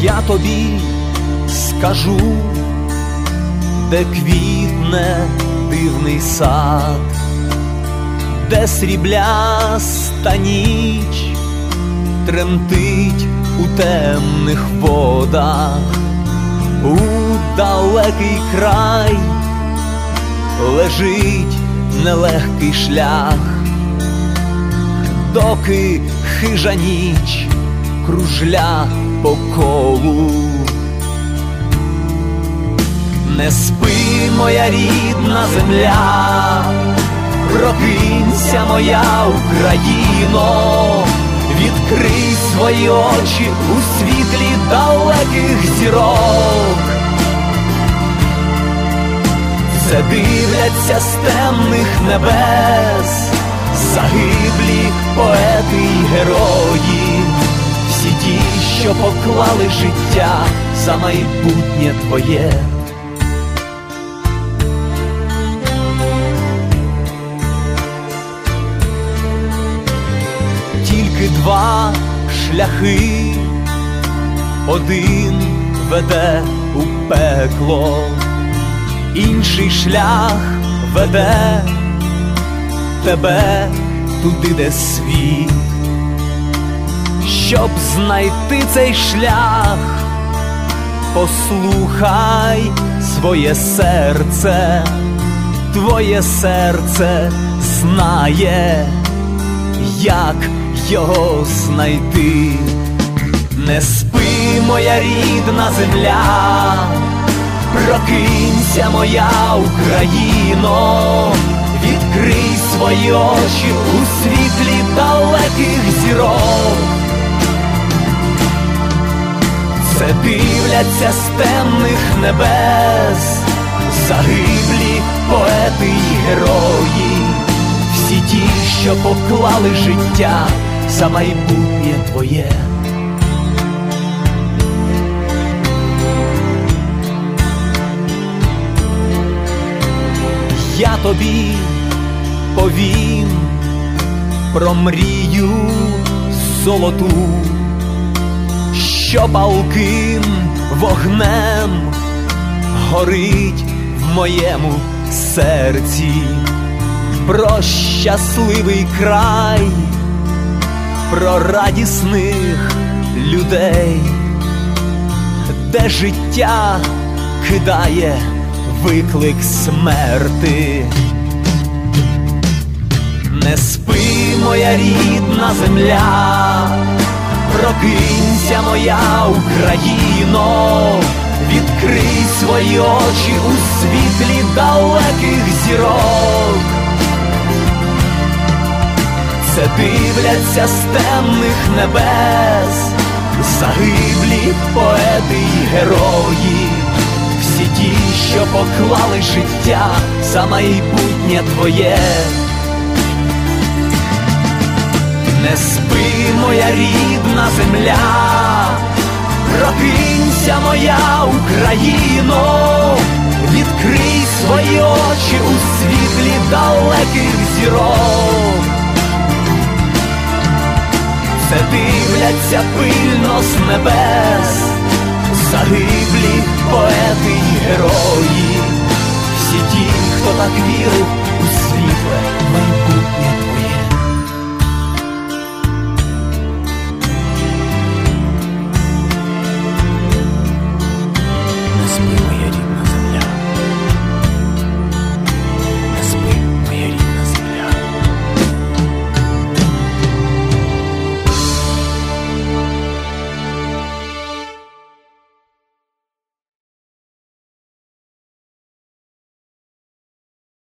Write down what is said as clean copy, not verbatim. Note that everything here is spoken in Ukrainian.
Я тобі скажу, де квітне дивний сад, де срібляста ніч тремтить у темних водах, у далекий край лежить нелегкий шлях, доки хижа ніч кружля по колу. Не спи, моя рідна земля, прокинься, моя Україно, відкрий свої очі у світлі далеких зірок. Все дивляться з темних небес загиблі поети й герої, всі ті, що поклали життя за майбутнє твоє. Тільки два шляхи, один веде у пекло, інший шлях веде тебе туди, де світ. Щоб знайти цей шлях, послухай своє серце, твоє серце знає, як його знайти. Не спи, моя рідна земля, прокинься, моя Україно, відкрий свої очі у світлі далеких зірок. Все дивляться з темних небес загиблі поети й герої, всі ті, що поклали життя за майбутнє твоє. Я тобі повім про мрію золоту, що палким вогнем горить в моєму серці, про щасливий край, про радісних людей, де життя кидає виклик смерти. Не спи, моя рідна земля, прокинься, моя Україно, відкрий свої очі у світлі далеких зірок. Це дивляться з темних небес загиблі поети й герої, всі ті, що поклали життя за майбутнє твоє. Не спи, моя рідна земля, прокинься, моя Україно, відкрий свої очі у світлі далеких зірок. Все дивляться пильно з небес загиблі поети й герої, всі ті, хто так вірив у